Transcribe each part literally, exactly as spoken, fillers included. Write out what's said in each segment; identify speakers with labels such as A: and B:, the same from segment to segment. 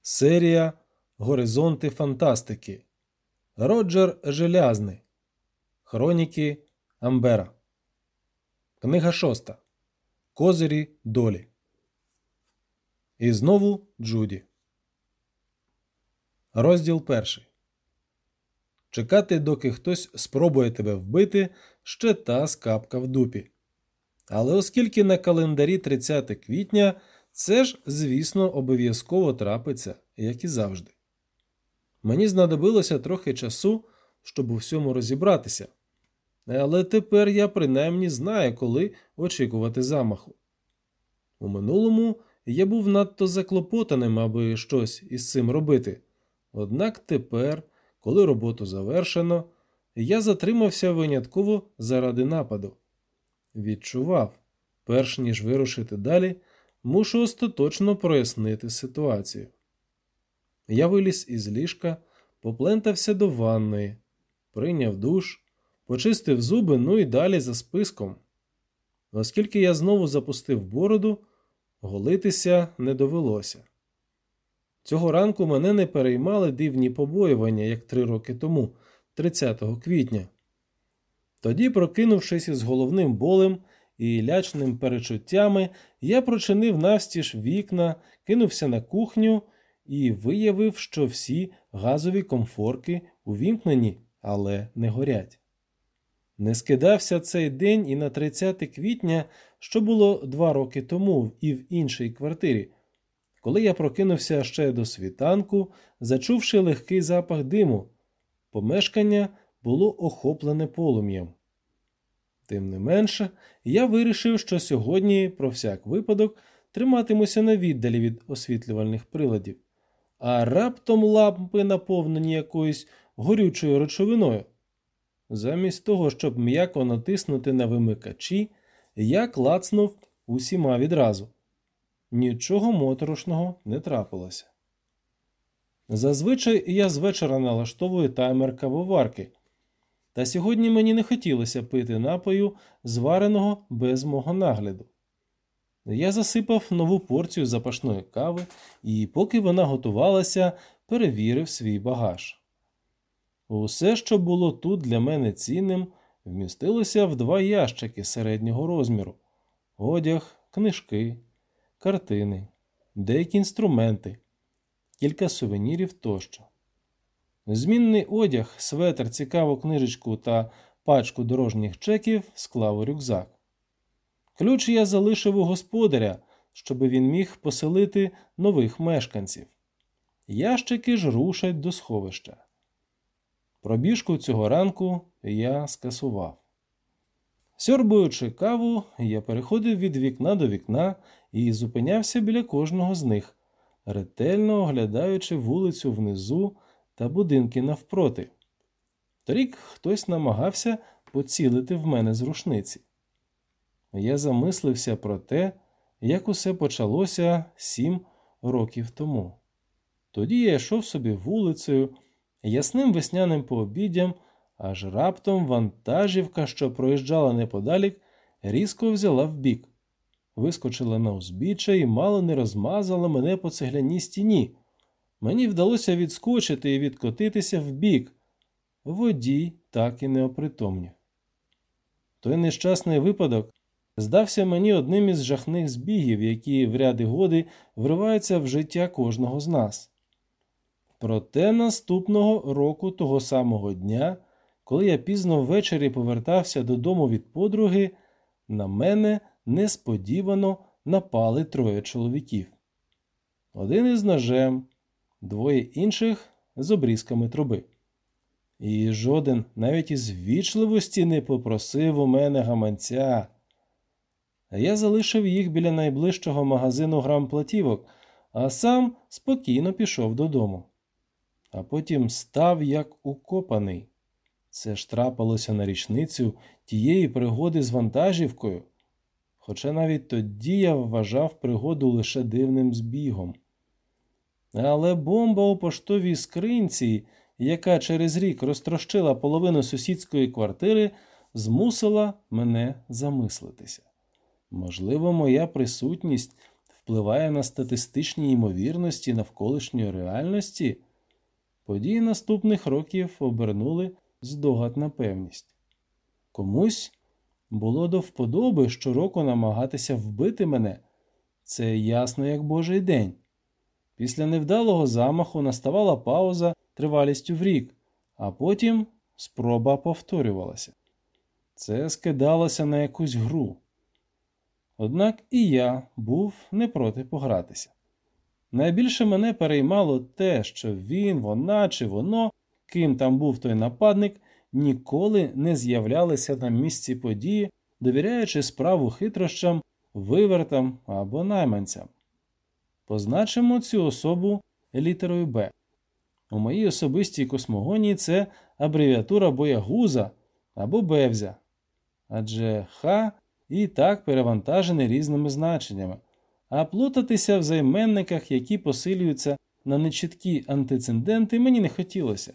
A: Серія «Горизонти фантастики». Роджер Желязний. Хроніки Амбера. Книга шоста. Козирі долі. І знову Джуді. Розділ перший. Чекати, доки хтось спробує тебе вбити, ще та скапка в дупі. Але оскільки на календарі тридцяте квітня, це ж, звісно, обов'язково трапиться, як і завжди. Мені знадобилося трохи часу, щоб у всьому розібратися. Але тепер я принаймні знаю, коли очікувати замаху. У минулому я був надто заклопотаним, аби щось із цим робити. Однак тепер, коли роботу завершено, я затримався винятково заради нападу. Відчував, перш ніж вирушити далі, мушу остаточно прояснити ситуацію. Я виліз із ліжка, поплентався до ванної, прийняв душ, почистив зуби, ну і далі за списком. Оскільки я знову запустив бороду, голитися не довелося. Цього ранку мене не переймали дивні побоювання, як три роки тому, тридцятого квітня. Тоді, прокинувшись із головним болем і лячним перечуттями, я прочинив навстіж вікна, кинувся на кухню і виявив, що всі газові комфорки увімкнені, але не горять. Не скидався цей день і на тридцяте квітня, що було два роки тому і в іншій квартирі, коли я прокинувся ще до світанку, зачувши легкий запах диму. Помешкання було охоплене полум'ям. Тим не менше, я вирішив, що сьогодні, про всяк випадок, триматимуся на віддалі від освітлювальних приладів. А раптом лампи наповнені якоюсь горючою речовиною. Замість того, щоб м'яко натиснути на вимикачі, я клацнув усіма відразу. Нічого моторошного не трапилося. Зазвичай я з вечора налаштовую таймер кавоварки. Та сьогодні мені не хотілося пити напою, звареного без мого нагляду. Я засипав нову порцію запашної кави і, поки вона готувалася, перевірив свій багаж. Усе, що було тут для мене цінним, вмістилося в два ящики середнього розміру. Одяг, книжки, картини, деякі інструменти, кілька сувенірів тощо. Змінний одяг, светр, цікаву книжечку та пачку дорожніх чеків склав у рюкзак. Ключ я залишив у господаря, щоб він міг поселити нових мешканців. Ящики ж рушать до сховища. Пробіжку цього ранку я скасував. Сьорбуючи каву, я переходив від вікна до вікна і зупинявся біля кожного з них, ретельно оглядаючи вулицю внизу та будинки навпроти. Торік хтось намагався поцілити в мене з рушниці. Я замислився про те, як усе почалося сім років тому. Тоді я йшов собі вулицею, ясним весняним пообіддям, аж раптом вантажівка, що проїжджала неподалік, різко взяла вбік, вискочила на узбіччя і мало не розмазала мене по цегляній стіні. Мені вдалося відскочити і відкотитися вбік. Водій так і не опритомнів. Той нещасний випадок здався мені одним із жахних збігів, які в ряди годи вриваються в життя кожного з нас. Проте наступного року того самого дня, коли я пізно ввечері повертався додому від подруги, на мене несподівано напали троє чоловіків. Один із ножем, двоє інших з обрізками труби. І жоден навіть із ввічливості не попросив у мене гаманця. Я залишив їх біля найближчого магазину грамплатівок, а сам спокійно пішов додому. А потім став як укопаний. Це ж трапилося на річницю тієї пригоди з вантажівкою. Хоча навіть тоді я вважав пригоду лише дивним збігом. Але бомба у поштовій скринці, яка через рік розтрощила половину сусідської квартири, змусила мене замислитися. Можливо, моя присутність в впливає на статистичні ймовірності навколишньої реальності, події наступних років обернули здогад на певність. Комусь було до вподоби щороку намагатися вбити мене. Це ясно, як божий день. Після невдалого замаху наставала пауза тривалістю в рік, а потім спроба повторювалася. Це скидалося на якусь гру. Однак і я був не проти погратися. Найбільше мене переймало те, що він, вона чи воно, ким там був той нападник, ніколи не з'являлися на місці події, довіряючи справу хитрощам, вивертам або найманцям. Позначимо цю особу літерою «Б». У моїй особистій космогонії це абревіатура боягуза або бевзя, адже «Х» і так перевантажений різними значеннями, а плутатися в займенниках, які посилюються на нечіткі антициденти, мені не хотілося.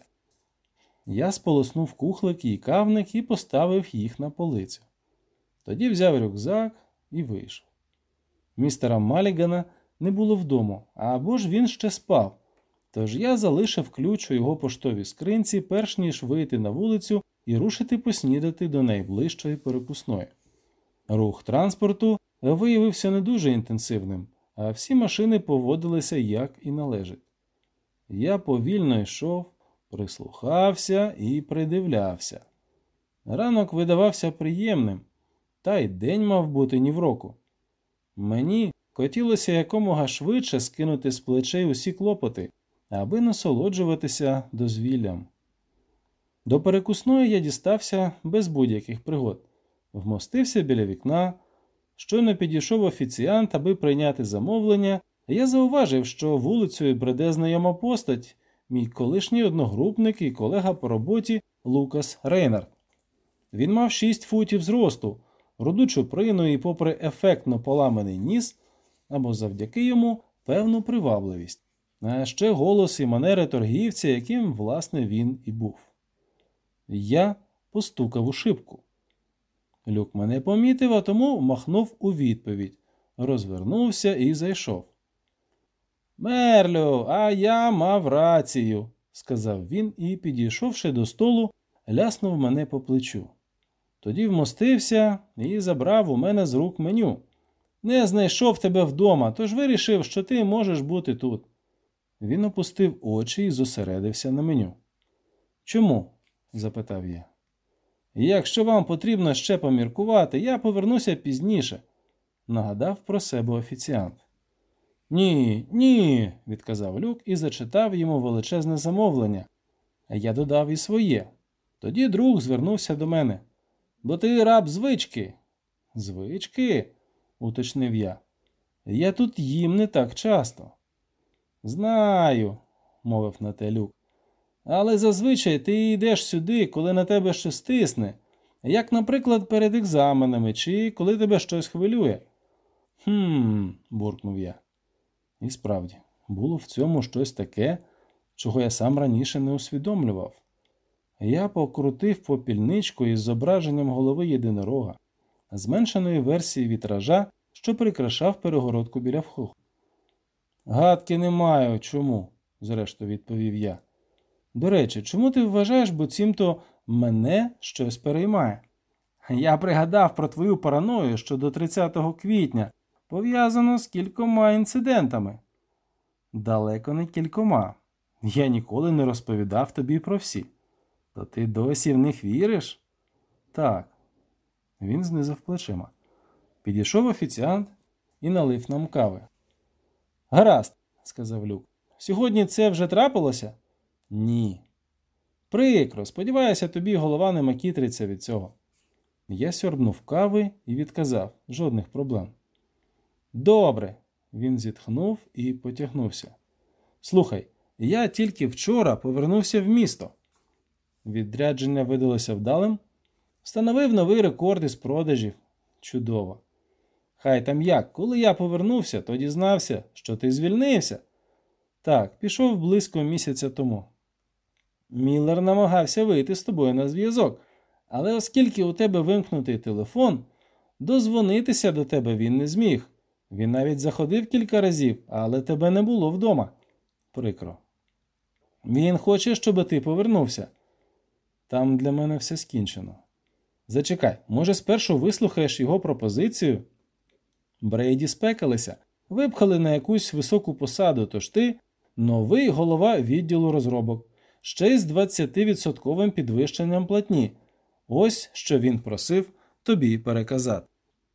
A: Я сполоснув кухлик і кавник і поставив їх на полицю. Тоді взяв рюкзак і вийшов. Містера Маллігана не було вдома, або ж він ще спав, тож я залишив ключ у його поштовій скринці, перш ніж вийти на вулицю і рушити поснідати до найближчої перекусної. Рух транспорту виявився не дуже інтенсивним, а всі машини поводилися як і належить. Я повільно йшов, прислухався і придивлявся. Ранок видавався приємним, та й день мав бути ні в року. Мені хотілося якомога швидше скинути з плечей усі клопоти, аби насолоджуватися дозвіллям. До перекусної я дістався без будь-яких пригод. Вмостився біля вікна. Щойно підійшов офіціант, аби прийняти замовлення, я зауважив, що вулицею бреде знайома постать, мій колишній одногрупник і колега по роботі Лукас Рейнард. Він мав шість футів зросту, руду чуприну і, попри ефектно поламаний ніс, або завдяки йому, певну привабливість, а ще голос і манери торгівця, яким, власне, він і був. Я постукав у шибку. Люк мене помітив, а тому махнув у відповідь, розвернувся і зайшов. «Мерлю, а я мав рацію», – сказав він і, підійшовши до столу, ляснув мене по плечу. Тоді вмостився і забрав у мене з рук меню. «Не знайшов тебе вдома, тож вирішив, що ти можеш бути тут». Він опустив очі і зосередився на меню. «Чому?» – запитав я. «Якщо вам потрібно ще поміркувати, я повернуся пізніше», – нагадав про себе офіціант. «Ні, ні», – відказав Люк і зачитав йому величезне замовлення. А я додав і своє. Тоді друг звернувся до мене. «Бо ти раб звички». «Звички?» – уточнив я. «Я тут їм не так часто». «Знаю», – мовив на те Люк. «Але зазвичай ти йдеш сюди, коли на тебе щось тисне, як, наприклад, перед екзаменами, чи коли тебе щось хвилює». «Хм», – буркнув я. І справді, було в цьому щось таке, чого я сам раніше не усвідомлював. Я покрутив попільничку із зображенням голови єдинорога, зменшеної версії вітража, що прикрашав перегородку біля входу. «Гадки не маю, чому», – зрештою відповів я. «До речі, чому ти вважаєш, буцімто мене щось переймає? Я пригадав про твою параною щодо тридцятого квітня, пов'язано з кількома інцидентами». «Далеко не кількома. Я ніколи не розповідав тобі про всі. То ти досі в них віриш?» «Так». Він знизав плечима. Підійшов офіціант і налив нам кави. «Гаразд», – сказав Люк. «Сьогодні це вже трапилося?» «Ні». «Прикро. Сподіваюся, тобі голова не макітриться від цього». Я сьорбнув кави і відказав. Жодних проблем. «Добре», – він зітхнув і потягнувся. «Слухай, я тільки вчора повернувся в місто». Відрядження видалося вдалим. Встановив новий рекорд із продажів. Чудово. Хай там як, коли я повернувся, то дізнався, що ти звільнився. Так, пішов близько місяця тому. Міллер намагався вийти з тобою на зв'язок, але оскільки у тебе вимкнутий телефон, дозвонитися до тебе він не зміг. Він навіть заходив кілька разів, але тебе не було вдома. Прикро. Він хоче, щоб ти повернувся. Там для мене все скінчено. Зачекай, може, спершу вислухаєш його пропозицію? Брейді спекалися, випхали на якусь високу посаду, тож ти новий голова відділу розробок, ще й з двадцятивідсотковим підвищенням платні. Ось що він просив тобі переказати.